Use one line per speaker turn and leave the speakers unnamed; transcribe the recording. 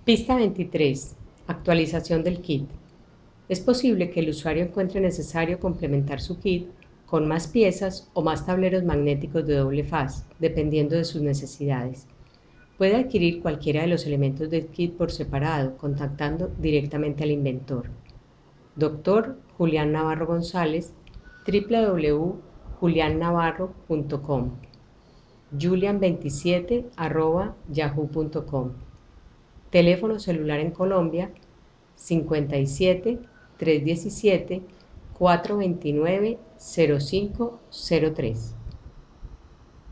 Pista 23. Actualización del kit. Es posible que el usuario encuentre necesario complementar su kit con más piezas o más tableros magnéticos de doble faz, dependiendo de sus necesidades. Puede adquirir cualquiera de los elementos del kit por separado, contactando directamente al inventor. Dr. Julián Navarro González, www.juliannavarro.com, julian27@yahoo.com. Teléfono celular en Colombia 57 317 429 0503.